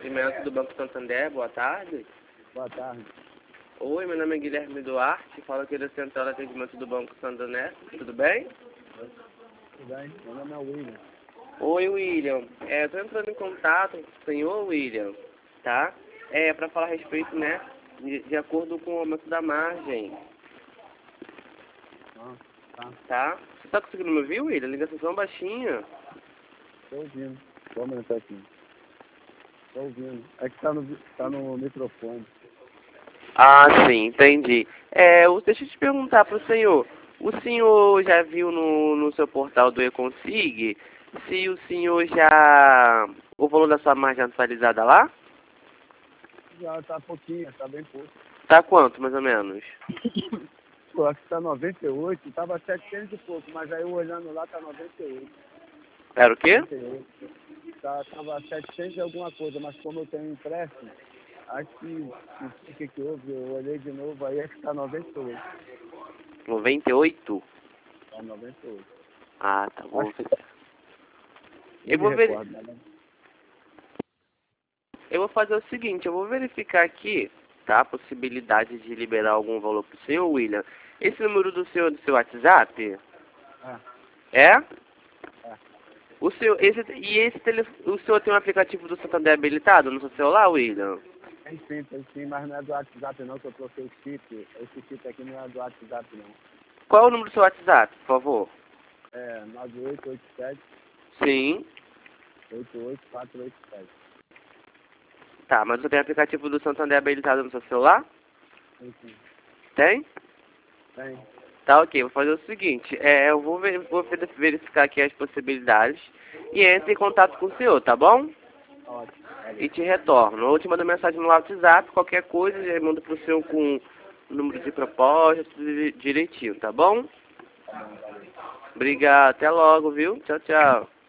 atendimento do Banco Santander, boa tarde. Boa tarde. Oi, meu nome é Guilherme Duarte, falo aqui da Central de Atendimento do Banco Santander, tudo bem? Tudo bem? Meu nome é William. Oi, William. Eu tô entrando em contato com o senhor William, tá? Para falar a respeito, né, de acordo com o aumento da margem, Ah, tá. tá? Você tá conseguindo me ouvir, William? Ligação tão baixinha. Tô ouvindo. Vou aumentar aqui. Tô ouvindo. É que tá no microfone. Ah, sim, entendi. Deixa eu te perguntar pro senhor. O senhor já viu no seu portal do eConsig se o senhor já... o valor da sua margem atualizada lá? Já tá pouquinho, tá bem pouco. Tá quanto, mais ou menos? Pô, acho que tá 98, tava 700 e pouco, mas aí eu olhando lá tá 98. Era o quê? 98. Tava 700 e alguma coisa, mas como eu tenho empréstimo, acho que, não sei o que houve, eu olhei de novo, aí acho que tá 98. 98? Tá 98. Ah, tá bom. Acho que Eu não vou me ver... recordo, né? Eu vou fazer o seguinte, eu vou verificar aqui, tá, a possibilidade de liberar algum valor pro senhor, William. Esse número do seu WhatsApp Ah, é? é. O senhor, o senhor tem um aplicativo do Santander habilitado no seu celular, William? Tem sim, mas não é do WhatsApp não, que eu troquei o chip. Esse chip aqui não é do WhatsApp não. Qual é o número do seu WhatsApp, por favor? É 9887 Sim. 88487. Tá, mas você tem aplicativo do Santander habilitado no seu celular? Sim. Tem? Tem. Tá, ok. Vou fazer o seguinte, eu vou verificar aqui as possibilidades e entre em contato com o senhor, tá bom? Ótimo. E te retorno. Ou te mando mensagem no WhatsApp, qualquer coisa, eu mando pro senhor com o número de proposta, tudo direitinho, tá bom? Tá bom, valeu. Obrigado, até logo, viu? Tchau, tchau.